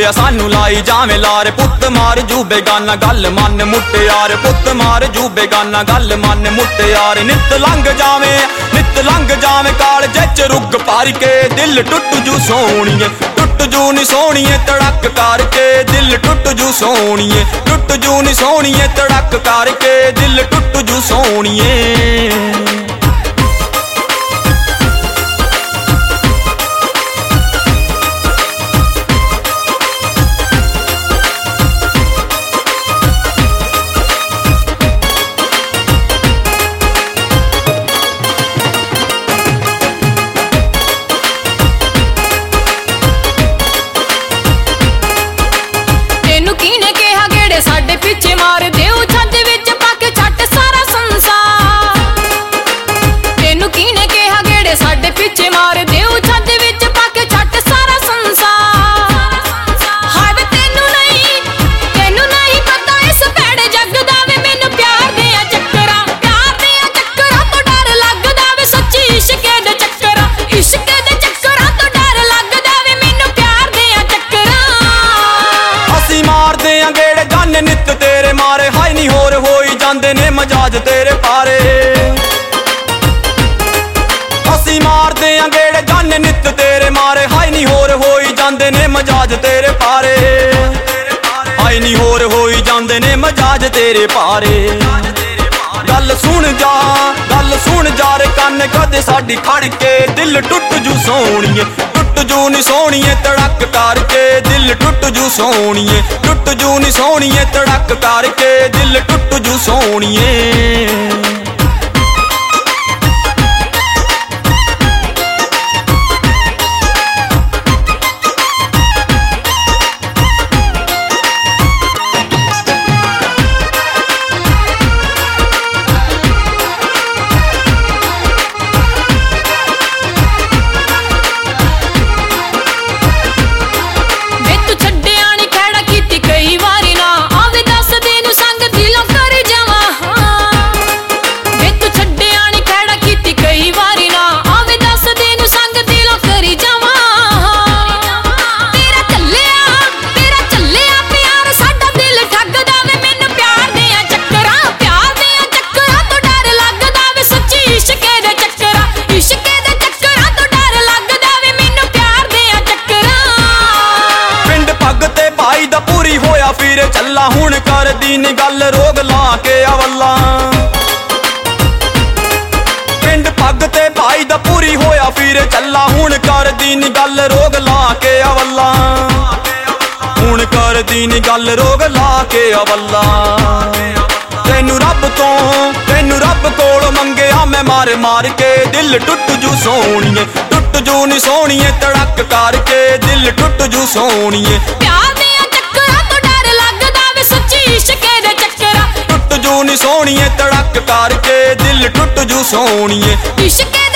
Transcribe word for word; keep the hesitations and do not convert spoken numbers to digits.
ਹੋਇਆ ਸਾਨੂੰ ਲਾਈ ਜਾਵੇਂ ਲਾਰ। ਪੁੱਤ ਮਾਰ ਜੂ ਬੇਗਾਨਾ ਗੱਲ ਮੰਨ ਮੁਟਿਆਰ, ਪੁੱਤ ਮਾਰ ਜੂ ਬੇਗਾਨਾ ਗੱਲ ਮੰਨ ਮੁਟਿਆਰ। ਨਿੱਤ ਲੰਘ ਜਾਵੇਂ ਨਿੱਤ ਲੰਘ ਜਾਵੇਂ ਕਾਲਜੇ ਚ ਰੁੱਗ ਭਰ ਕੇ, ਦਿਲ ਟੁੱਟ ਜੂ ਸੋਹਣੀਏ ਟੁੱਟ ਜੂ ਨੀ ਸੋਹਣੀਏ ਤੜਕ ਕਰਕੇ। ਦਿਲ ਟੁੱਟ ਜੂ ਸੋਹਣੀਏ ਟੁੱਟ ਜੂ ਨੀ ਸੋਹਣੀਏ ਤੜਕ ਕਰਕੇ। ਦਿਲ ਟੁੱਟ ਜੂ ਸੋਹਣੀਏ। ਸਾਡੇ ਪਿੱਛੇ ਮਾਰ ਦਿਓ ਛੱਜ ਵਿੱਚ ਪਾ ਕੇ ਛੱਟ ਸਾਰਾ ਸੰਸਾਰ। ਤੈਨੂੰ ਕਿਹਨੇ ਕਿਹਾ ਗੇੜੇ ਸਾਡੇ ਪਿੱਛੇ ਮਾਰ ਦਿਓ ਛੱਜ ਵਿੱਚ ਪਾ ਕੇ ਛੱਟ ਸਾਰਾ ਸੰਸਾਰ। ਹਾਏ ਵੇ ਤੈਨੂੰ ਨਹੀਂ ਤੈਨੂੰ ਨਹੀਂ ਪਤਾ ਇਸ ਭੈੜੇ ਜੱਗ ਦਾ ਵੇ ਮੈਨੂੰ ਪਿਆਰ ਦੇ ਆ ਚੱਕਰਾਂ ਪਿਆਰ ਦੇ ਆ ਚੱਕਰਾਂ ਤੋਂ ਡਰ ਲੱਗਦਾ ਵੇ ਸੱਚੀ ਇਸ਼ਕੇ ਦੇ ਚੱਕਰਾਂ ਇਸ਼ਕੇ ਦੇ ਚੱਕਰਾਂ ਤੋਂ ਡਰ ਲੱਗਦਾ ਵੇ ਮੈਨੂੰ ਪਿਆਰ ਦੇ ਆ ਚੱਕਰਾਂ। ਅਸੀਂ ਮਾਰਦੇ ਆਂ ਗੇੜੇ ਜਾਨੇ ਨਿੱਤ ਤੇਰੇ ਮਾਰੇ, ਹਾਏ ਨੀ ਹੋਰ ਹੋਈ ਜਾਂਦੇ ਨੇ ਮਜਾਜ ਤੇਰੇ ਪਾਰੇ। ਅਸੀਂ ਮਾਰਦੇ ਆਂ ਗੇੜੇ ਜਾਨੇ ਨਿੱਤ ਤੇਰੇ ਮਾਰੇ, ਹਾਏ ਨੀ ਹੋਰ ਹੋਈ ਜਾਂਦੇ ਨੇ ਮਜਾਜ ਤੇਰੇ ਪਾਰੇ। ਹਾਏ ਨੀ ਹੋਰ ਹੋਈ ਜਾਂਦੇ ਨੇ ਮਜਾਜ ਤੇਰੇ ਪਾਰੇ। ਗੱਲ ਸੁਣ ਜਾ ਗੱਲ ਸੁਣ ਜਾ ਰੇ ਕੰਨ ਕਦੇ ਸਾਡੀ ਖੜ ਕੇ, ਦਿਲ ਟੁੱਟ ਜੂ ਸੋਹਣੀਏ ਟੁੱਟ ਜੂ ਨੀ ਸੋਹਣੀਏ ਤੜਕ ਕਰਕੇ। ਦਿਲ ਟੁੱਟ ਜੂ ਸੋਹਣੀਏ ਟੁੱਟ ਜੂ ਨੀ ਸੋਹਣੀਏ ਤੜਕ ਕਰਕੇ। ਦਿਲ ਟੁੱਟ ਜੂ ਸੋਹਣੀਏ। ਫਿਰ ਚੱਲਾ ਹੁਣ ਕਰਦੀ ਨੀ ਗੱਲ ਰੋਗ ਲਾ ਕੇ ਅਵੱਲਾ। ਪਿੰਡ ਪੱਗ ਤੇ ਭਾਈ ਦਾ ਪੂਰੀ ਹੋਇਆ ਫਿਰ ਚੱਲਾ ਹੁਣ ਕਰਦੀ ਨੀ ਗੱਲ ਰੋਗ ਲਾ ਕੇ ਅਵੱਲਾ। ਹੁਣ ਕਰਦੀ ਨੀ ਗੱਲ ਰੋਗ ਲਾ ਕੇ ਅਵੱਲਾ। ਤੈਨੂੰ ਰੱਬ ਤੋਂ ਤੈਨੂੰ ਰੱਬ ਕੋਲੋਂ ਮੰਗਿਆ ਮੈਂ ਮਾਰ ਮਾਰ ਕੇ, ਦਿਲ ਟੁੱਟ ਜੂ ਸੋਹਣੀਏ ਟੁੱਟ ਜੂ ਨੀ ਸੋਹਣੀਏ ਤੜਕ ਕਰਕੇ। ਦਿਲ ਟੁੱਟ ਜੂ ਸੋਹਣੀਏ ਪਿਆਰ ਦੇ ਚੱਕਰਾਂ ਤੋਂ ਡਰ ਲੱਗਦਾ ਵੇ ਸੱਚੀ ਇਸ਼ਕੇ ਦੇ ਚੱਕਰਾਂ ਟੁੱਟ ਜੂ ਨੀ ਸੋਹਣੀਏ ਤੜਕ ਕਰਕੇ। ਦਿਲ ਟੁੱਟ ਜੂ ਸੋਹਣੀਏ ਇਸ਼ਕੇ